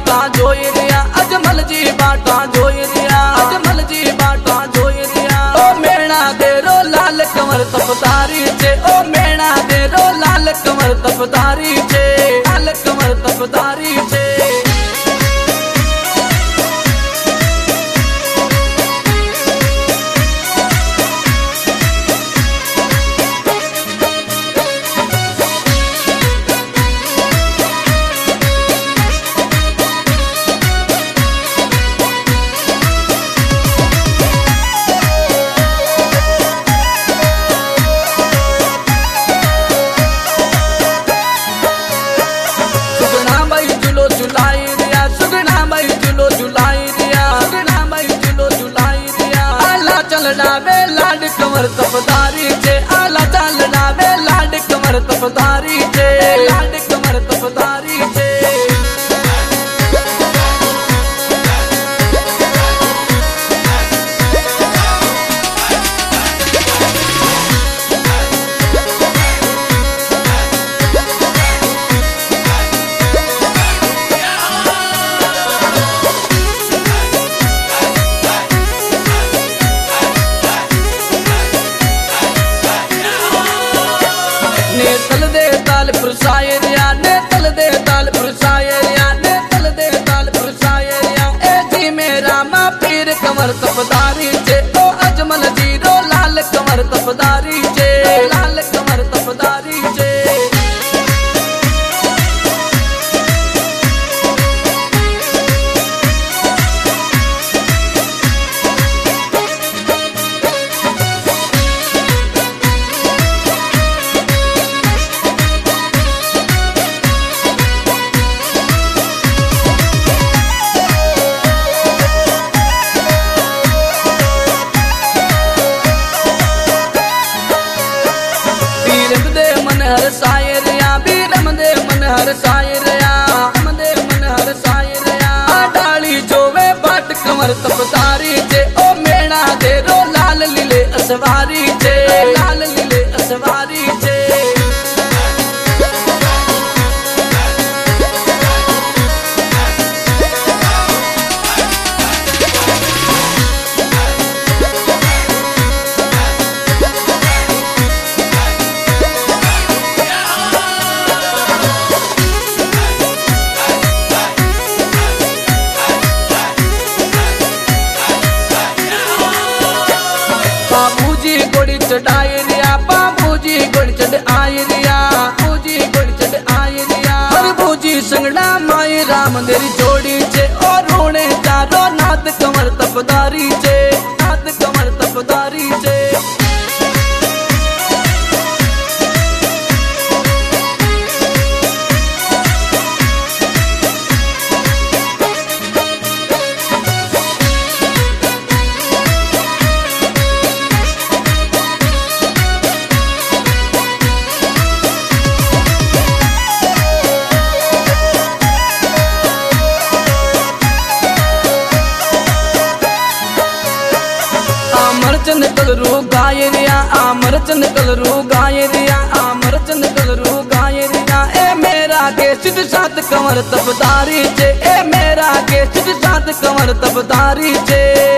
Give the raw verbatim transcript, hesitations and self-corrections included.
बाटा जोई रिया, अजमल जी बाटा जोई रिया, अजमल जी बाटा जोई रिया। ओ मेणा देरो लाल कंवर तपतारी छे, ओ मेणा देरो लाल कंवर तपतारी छे, लाल कंवर तपतारी छे। डावे लाड कंवर तपतारी छे, आला चाल डावे लाड कंवर तपतारी छे, लाड कंवर तपतारी छे। ने तल दे ताल पुरसाए रिया, ने तल दे ताल पुरसाए रिया, ने तल दे ताल पुरसाए रिया। ए जी मेरा माँ पीर कंवर तपतारी छे, ओ अजमल जी रो लाल कंवर तपतारी छे, लाल कंवर तपतारी छे। हर सायरिया बीरम दे मन हर सायरिया, हम दे मन हर सायरिया। डाली जोवे बाट कंवर तपतारी छे, ओ मेणा दे रो लाल लीले असवारी छे, लाल लीले असवारी छे। बाबूजी गोड़ी चढ़ाई रिया, बाबूजी गोड़ी चढ़ आई रिया, बाबूजी गोड़ी चढ़ आई रिया। हर बूजी संगड़ा माई राम तेरी जोड़ी छे, और रोने चारो नाद कंवर तपतारी छे, नाद कंवर तपतारी छे। चंद कलरू गाय रिया, आमर चंद कलरू गाय रिया, आमर चंद कलरू गाय रिया। ए मेरा के सिद्ध सात कंवर तपतारी छे, ए मेरा के सिद्ध सात कंवर तपतारी छे।